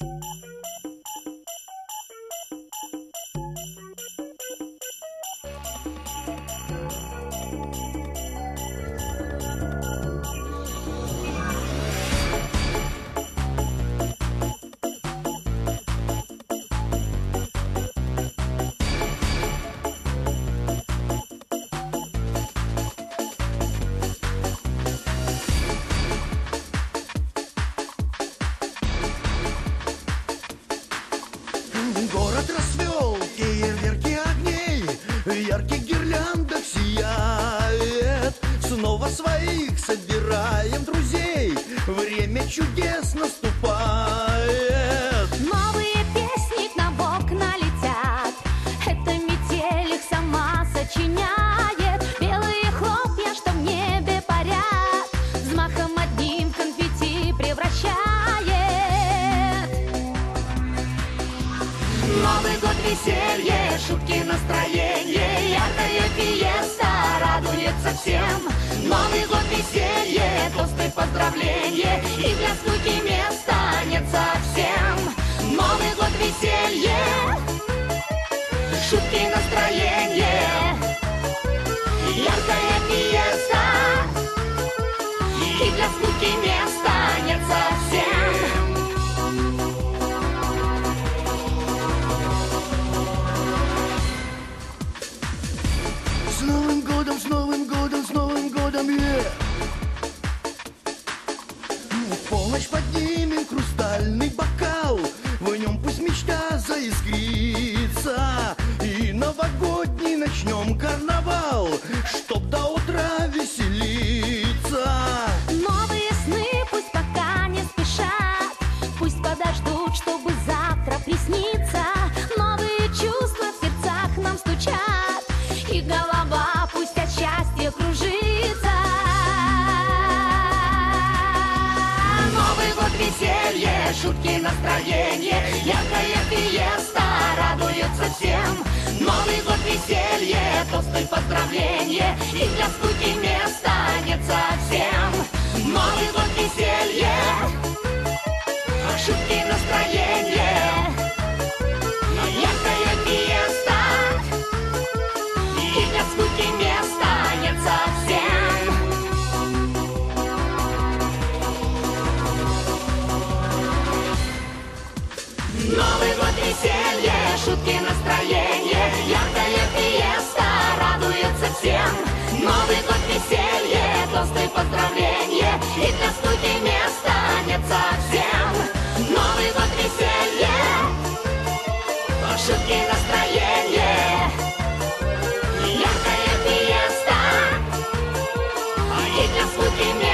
Город расцвел, фейерверки огней, в ярких гирляндах сияет. Снова своих собираем друзей, время чудес наступает. Новые песни к нам в окна летят, это метель их сама сочиняет. Белые хлопья, что в небе парят, взмахом одним в конфетти превращает. Новый год, веселье, шутки, настроение, яркая фиеста радуется всем. Новый год, веселье, тосты, поздравления, и для скуки места нет совсем. Новый год, веселье, шутки, настроение, яркая фиеста, и для скуки места нет совсем. С Новым годом, с Новым годом, с Новым годом, В полночь поднимем хрустальный бокал, в нем пусть мечта заискрится, и новогодний начнем карнавал, чтоб до утра веселиться. Новые сны пусть пока не спешат, пусть подождут, чтобы завтра присниться. Новые чувства в сердцах нам стучат, и голова пусть от счастья кружится. Новый год, веселье, шутки, настроение, яркая фиеста радуется всем. Новый год, веселье, тосты, поздравления, и для скуки места нет совсем. Новый год, веселье, шутки, настроение, яркая фиеста, и для скуки места нет совсем. Новый год, веселье, шутки, настроение, яркая фиеста радуется всем. Новый год, веселье, тосты, поздравления, и для скуки места нет совсем. Новый год, веселье, шутки, настроение, яркая фиеста, и для скуки места